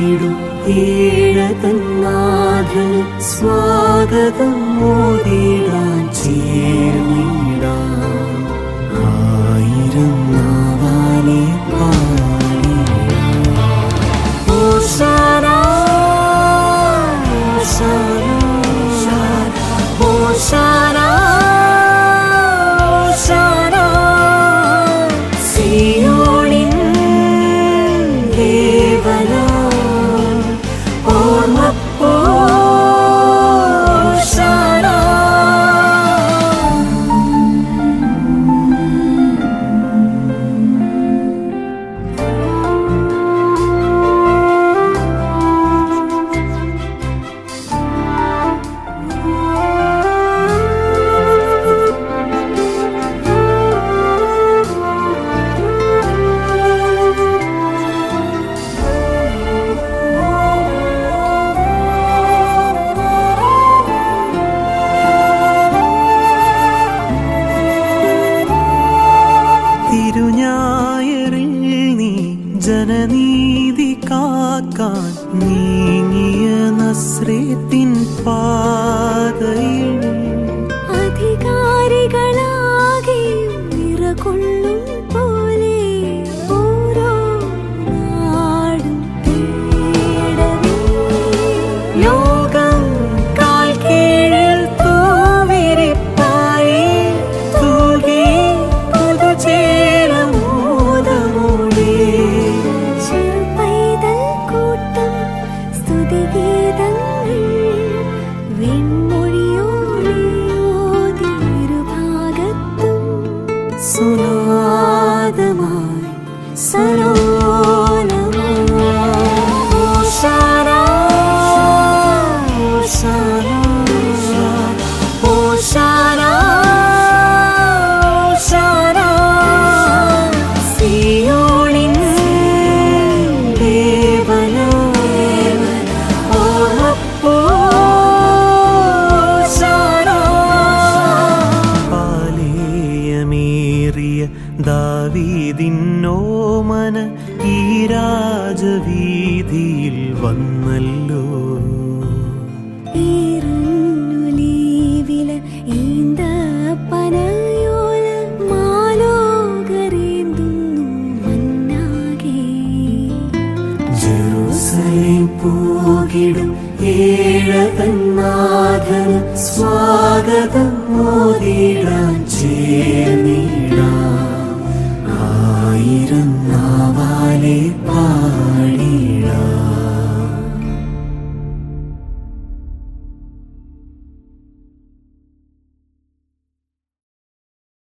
പോകിടും ഏഴതന്നാഥൻ സ്വാഗതം മോദിടാൻ ചേർന്നിടാം. ആയിരം നാവാലെ പാടിടാം. ഹോശാന ഹോശാന ഹോശാന ഹോശാന സിയോനിൻ ദേവനാ ഓർമ്മപ്പോ ഹോശാന. തിരുഞായറിൽ നീ ജനനീതി കാക്കാൻ നീങ്ങിയ നസ്രേത്തിൻ പാതയിൽ അധികാരികളാകെ നിറകൊള്ളും പോലെ ഓരോ നാടും തേടവേ. ലോകം കാൽ കീഴിൽ തൂവിരിപ്പായി തൂകി പുതുചേരമോദമോടെ ചെറുപൈതൽ കൂട്ടം സ്തുതിഗീതങ്ങൾ വെൺമൊഴിയോടെ ഓതി ഇരുഭാഗത്തും സുനാദമായി സരോനമായി. ഹോശാന ഹോശാന ഹോശാന ഹോശാന സിയോനിൻ ദേവനാ ഓർമ്മപ്പോ ഹോശാന. പാലേയമേറിയ ദാവീദിന്നോമന ഈ രാജവീതിയിൽ വന്നല്ലോ. ഈറുന്നുലീവില ഈന്തപ്പനയോല മാലോകരേന്തുന്നു മന്നാകെ. ജെറുസലേം പോകിടും ഏഴതന്നാഥൻ സ്വാഗതം മോദിടാൻ ചേർന്നിടാം. ആയിരം നാവാലെ പാടിടാം.